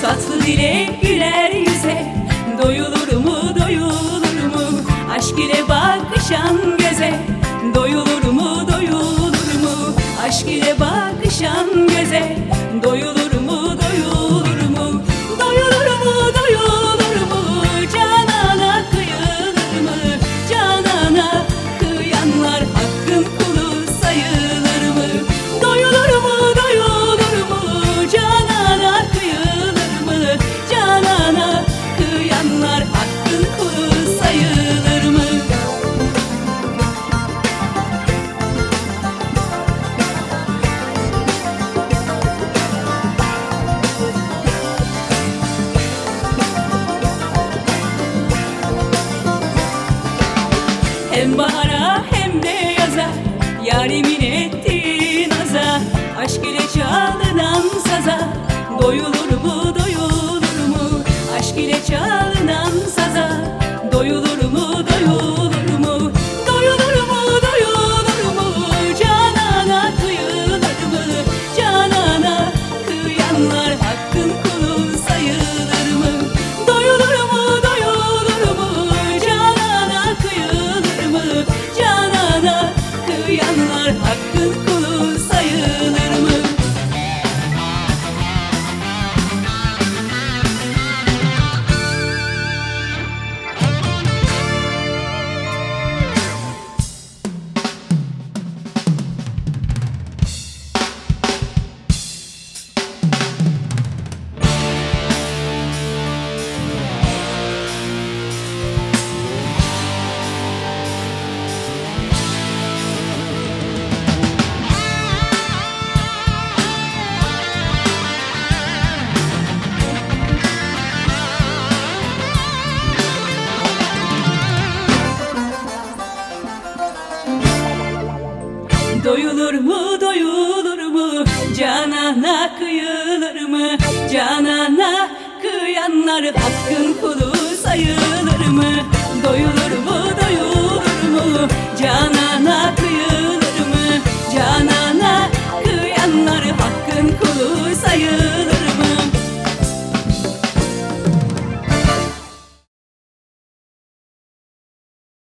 Tatlı dile güler yüze, doyulur mu doyulur mu? Aşk ile bakışan göze, doyulur mu doyulur mu? Aşk ile bakışan göze, doyulur mu doyulur mu? Doyulur mu doyulur mu? Canana kıyılır mı? Canana kıyanlar hakkın kulu sayılır mı? Doyulur mu doyulur mu? Canana kıyılır mı? Canana kıyanlar hakkın kulu sayılır mı? Hem bahara hem de yaza, yarimin ettiği naza, aşk ile çalınan saza, doyulur mu doyulur mu? Aşk ile çalınan saza, doyulur mu doyulur mu? Doyulur mu doyulur mu? Canana kıyılır mı? Canana kıyanlar hakkın kulu sayılır mı? Doyulur mu doyulur mu? Canana kıyılır mı? Canana kıyanlar hakkın kulu sayılır mı? Doyulur mu doyulur mu? Canana kıyılır mı? Canana kıyanlar hakkın kulu sayılır mı? Doyulur mu